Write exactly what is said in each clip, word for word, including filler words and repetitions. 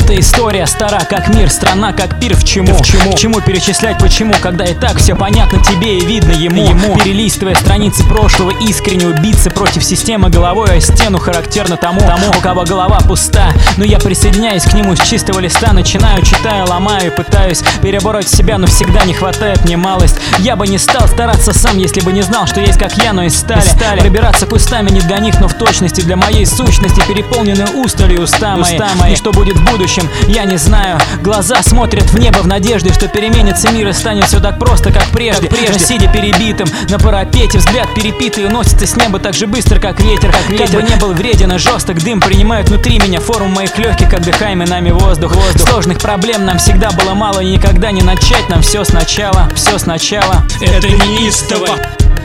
Эта история стара, как мир, страна, как пир. В чему? В чему? К чему перечислять почему, когда и так все понятно тебе и видно ему, ему. Перелистывая страницы прошлого, искренне убиться против системы головой о стену, характерно тому, тому, у кого голова пуста. Но я присоединяюсь к нему с чистого листа, начинаю, читаю, ломаю, пытаюсь перебороть себя, но всегда не хватает мне малость. Я бы не стал стараться сам, если бы не знал, что есть как я, но из стали. стали. Пробираться кустами не для них, но в точности для моей сущности, переполнены устали уста мои. Уста мои. И что будет в будущем, я не знаю. Глаза смотрят в небо в надежде, что переменится мир и станет все так просто, как прежде. Как прежде. Сидя перебитым на парапете, взгляд перепитый уносится с неба так же быстро, как ветер. Как, ветер. Как бы не был вреден и жесток, дым принимает внутри меня форму моих легких, отдыхаемый нами воздух. воздух. Сложных проблем нам всегда было мало, и никогда не начать нам все сначала, все сначала. Это неистово.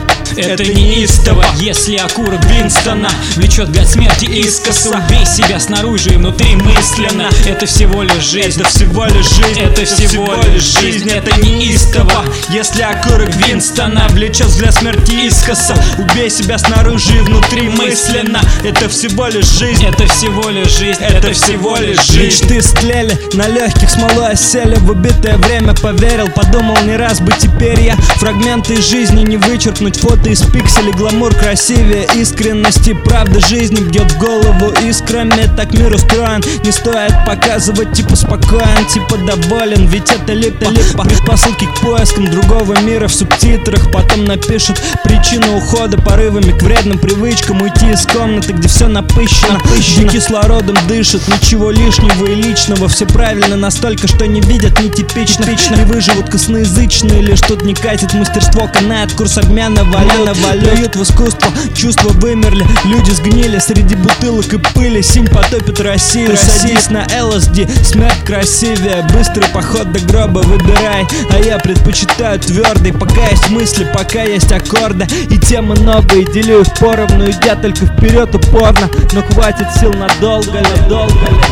Это неистово, если окурок Винстона влечет взгляд смерти искоса. Убей себя снаружи и внутри мысленно. Это всего лишь жизнь, это всего лишь жизнь, это всего лишь жизнь. Это неистово, если окурок Винстона влечет взгляд смерти искоса. Убей себя снаружи и внутри мысленно. Это всего лишь жизнь, это всего лишь жизнь, это всего лишь жизнь. Мечты стлели, на легких смолой осели. В убитое время поверил, подумал не раз бы теперь я. Фрагменты из жизни не вычеркнуть, фото из пикселей, гламур красивее искренности. Правда жизни бьет в голову искрами. Так мир устроен, не стоит показывать типа спокоен, типа доволен. Ведь это липа, липа. Предпосылки к поискам другого мира в субтитрах. Потом напишут причину ухода порывами к вредным привычкам. Уйти из комнаты, где все напыщено, напыщено. Где кислородом дышит, ничего лишнего и личного. Все правильно настолько, что не видят нетипично. И выживут косноязычные, лишь тут не катит мастерство, канает курс обмена валют. Плюют в искусство, чувства вымерли, люди сгнили среди бутылок и пыли. Синь потопит Россию, садись на эл эс ди. Смерть красивее, быстрый поход до гроба выбирай. А я предпочитаю твердый, пока есть мысли, пока есть аккорды. И темы новые делю их поровну, идя только вперед упорно. Но хватит сил надолго ли, долго ли.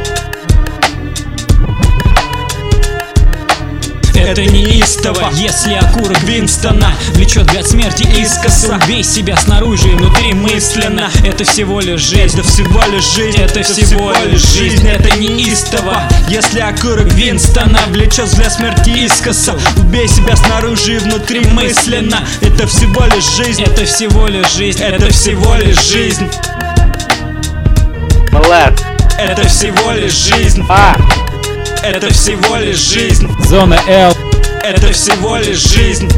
Это неистово, если окурок Винстона влечет взгляд смерти искоса. Убей себя снаружи и внутри мысленно. Это всего лишь жизнь, это всего лишь жизнь, это всего лишь жизнь. Это неистово, если окурок Винстона влечет взгляд смерти искоса. Убей себя снаружи и внутри мысленно. Это всего лишь жизнь, это всего лишь жизнь, это всего лишь жизнь. Это всего лишь жизнь. Это всего лишь жизнь. Зона Л. Это всего лишь жизнь.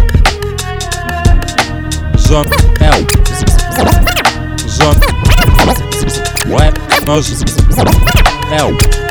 Зона Л. Зона Л.